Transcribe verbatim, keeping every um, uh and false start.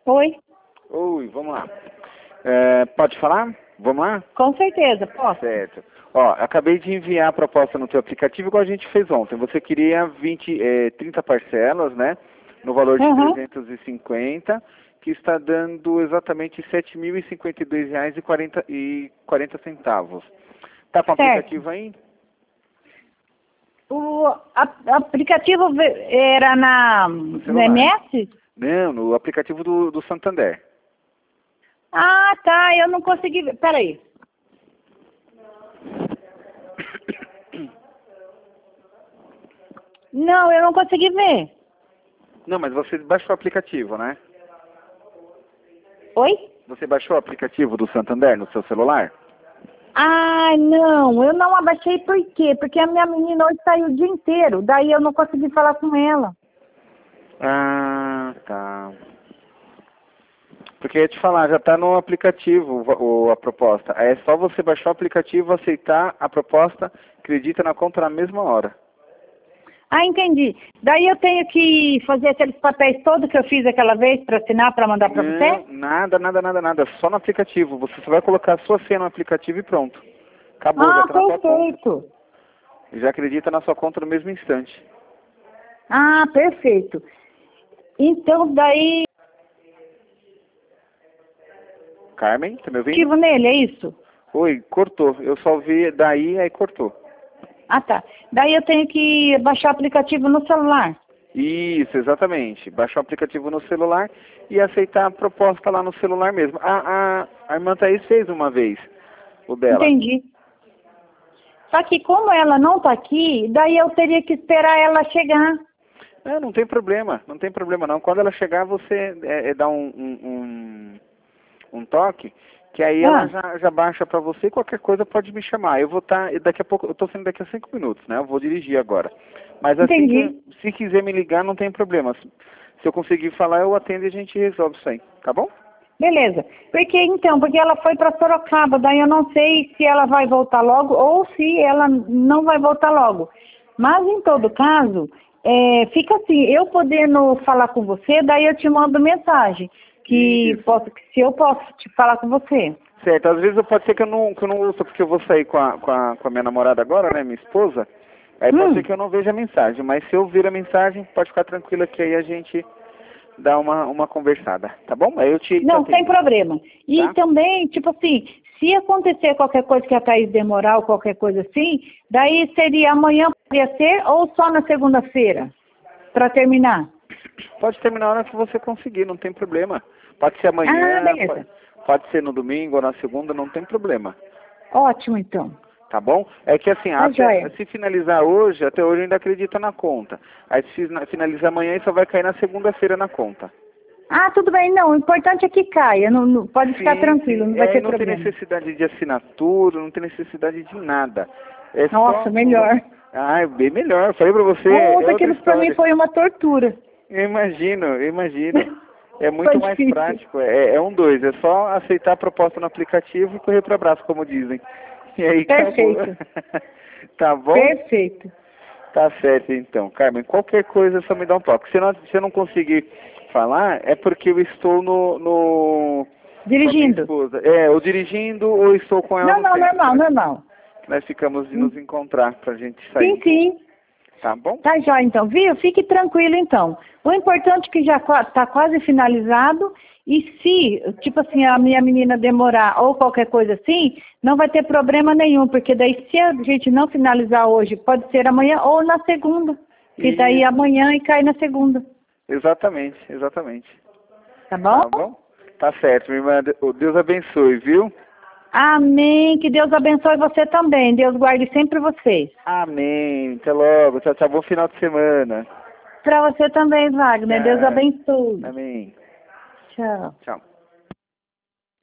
Oi, Oi, vamos lá. É, pode falar? Vamos lá? com certeza, posso. Certo. Ó, acabei de enviar a proposta no teu aplicativo igual a gente fez ontem. Você queria vinte, é, trinta parcelas, né? No valor de Uhum. trezentos e cinquenta, que está dando exatamente sete mil e cinquenta e dois reais e quarenta centavos. Tá com o Certo. aplicativo aí? O a- aplicativo ve- era na, no celular. M S? Não, no aplicativo do, do Santander. Ah, tá, eu não consegui ver. Peraí. Não, eu não consegui ver. Não, mas você baixou o aplicativo, né? Oi? Você baixou o aplicativo do Santander no seu celular? Ah, não, eu não abaixei por quê? Porque a minha menina hoje saiu o dia inteiro, daí eu não consegui falar com ela. Ah, tá. Porque eu ia te falar, já está no aplicativo o, a proposta. É só você baixar o aplicativo, aceitar a proposta, acredita na conta na mesma hora. Ah, entendi. Daí eu tenho que fazer aqueles papéis todos que eu fiz aquela vez para assinar, para mandar para Não, você? nada, nada, nada, nada. Só no aplicativo. Você só vai colocar a sua senha no aplicativo e pronto. Acabou, já Ah, está na sua conta. perfeito. Já acredita na sua conta no mesmo instante. Ah, perfeito. Então, daí, Carmen, tá me ouvindo? ativo nele, é isso? Oi, cortou. Eu só vi daí, aí cortou. Ah, tá. Daí eu tenho que baixar o aplicativo no celular. Isso, exatamente. Baixar o aplicativo no celular e aceitar a proposta lá no celular mesmo. A, a, a irmã Thaís fez uma vez o dela. Entendi. Só que como ela não tá aqui, daí eu teria que esperar ela chegar. É, não tem problema, não tem problema não. Quando ela chegar, você é, é, dá um, um, um, um toque, que aí ela Ah, já, já baixa pra você e qualquer coisa pode me chamar. Eu vou estar, daqui a pouco, eu tô saindo daqui a cinco minutos, né? Eu vou dirigir agora. Mas assim entendi. que, se quiser me ligar, não tem problema. Se eu conseguir falar, eu atendo e a gente resolve isso aí, tá bom? Beleza. Porque então, porque ela foi para Sorocaba, daí eu não sei se ela vai voltar logo ou se ela não vai voltar logo. Mas em todo caso, é, fica assim, eu podendo falar com você, daí eu te mando mensagem que Isso. posso, que se eu posso te falar com você. Certo, às vezes pode ser que eu não, que eu não ouça, porque eu vou sair com a, com a, com a minha namorada agora, né, minha esposa. Aí pode Hum, ser que eu não veja a mensagem, mas se eu vir a mensagem, pode ficar tranquila que aí a gente dá uma, uma conversada, tá bom? Aí eu te, te não, sem atendo, problema. E tá? também, tipo assim, se acontecer qualquer coisa que a Thaís demorar ou qualquer coisa assim, daí seria amanhã, poderia ser, ou só na segunda-feira, para terminar? Pode terminar a hora que você conseguir, não tem problema. Pode ser Ah, amanhã, pode, beleza. pode ser no domingo ou na segunda, não tem problema, Ótimo, então. tá bom? É que assim, Tá até, joia. se finalizar hoje, até hoje eu ainda acredito na conta. Aí se fina- finalizar amanhã, só vai cair na segunda-feira na conta. Ah, tudo bem, não. O importante é que caia. Não, não- pode ficar Sim, tranquilo, sim. não E vai aí ter não tem problema. necessidade de assinatura, não tem necessidade de nada. É Nossa, só... melhor. Ah, é bem melhor. Falei pra você, é Nossa, outra aquilo pra mim história. foi uma tortura. Eu imagino, eu imagino. É Foi muito mais difícil. prático. É, é um dois. É só aceitar a proposta no aplicativo e correr para abraço, como dizem. E aí acabou. Perfeito. Tá bom? Perfeito. Tá certo, então. Carmen, qualquer coisa é só me dá um toque. Se, não, se eu não conseguir falar, é porque eu estou no... no com a minha Dirigindo. esposa. É, ou dirigindo ou estou com ela Não, no não, centro. Que normal, nós, normal. que nós ficamos de Hum, nos encontrar pra gente Sim, sair. sim. Tá bom? Tá já, então, viu? Fique tranquilo, então. O importante é que já está quase finalizado e se, tipo assim, a minha menina demorar ou qualquer coisa assim, não vai ter problema nenhum, porque daí se a gente não finalizar hoje, pode ser amanhã ou na segunda, que daí Isso. amanhã e cai na segunda, Exatamente, exatamente. tá bom? Tá bom? Tá certo, minha irmã. O Deus abençoe, viu? Amém, que Deus abençoe você também, Deus guarde sempre vocês. Amém. Até logo. Tchau, tchau. Bom final de semana. Para você também, Wagner, Deus Tchau. abençoe. Amém. Tchau. Tchau.